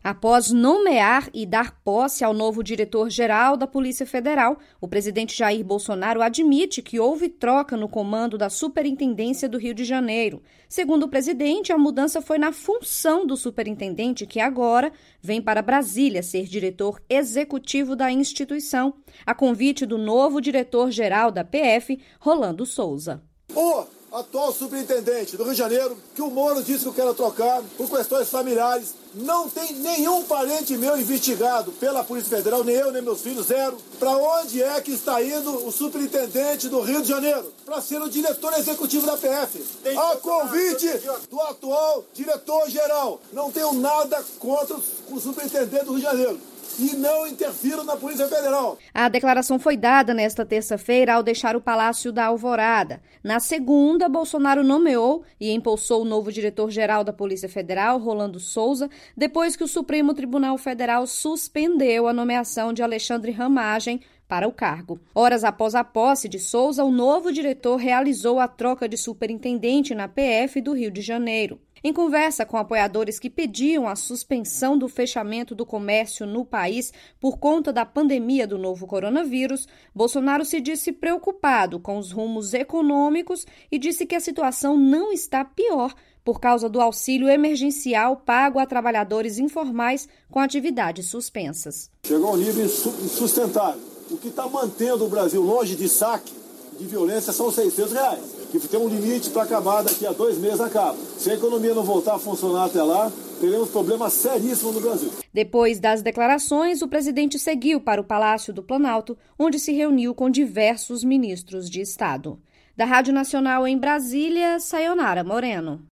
Após nomear e dar posse ao novo diretor-geral da Polícia Federal, o presidente Jair Bolsonaro admite que houve troca no comando da Superintendência do Rio de Janeiro. Segundo o presidente, a mudança foi na função do superintendente, que agora vem para Brasília ser diretor executivo da instituição, a convite do novo diretor-geral da PF, Rolando Souza. O atual superintendente do Rio de Janeiro, que o Moro disse que eu quero trocar por questões familiares, não tem nenhum parente meu investigado pela Polícia Federal, nem eu, nem meus filhos, zero. Para onde é que está indo o superintendente do Rio de Janeiro? Para ser o diretor executivo da PF. A convite do atual diretor-geral. Não tenho nada contra o superintendente do Rio de Janeiro. E não interfiram na Polícia Federal. A declaração foi dada nesta terça-feira ao deixar o Palácio da Alvorada. Na segunda, Bolsonaro nomeou e empossou o novo diretor-geral da Polícia Federal, Rolando Souza, depois que o Supremo Tribunal Federal suspendeu a nomeação de Alexandre Ramagem para o cargo. Horas após a posse de Souza, o novo diretor realizou a troca de superintendente na PF do Rio de Janeiro. Em conversa com apoiadores que pediam a suspensão do fechamento do comércio no país por conta da pandemia do novo coronavírus, Bolsonaro se disse preocupado com os rumos econômicos e disse que a situação não está pior por causa do auxílio emergencial pago a trabalhadores informais com atividades suspensas. Chegou a um nível insustentável. O que está mantendo o Brasil longe de saque de violência são R$600. Que tem um limite para acabar daqui a 2 meses acaba. Se a economia não voltar a funcionar até lá, teremos problemas seríssimos no Brasil. Depois das declarações, o presidente seguiu para o Palácio do Planalto, onde se reuniu com diversos ministros de Estado. Da Rádio Nacional em Brasília, Sayonara Moreno.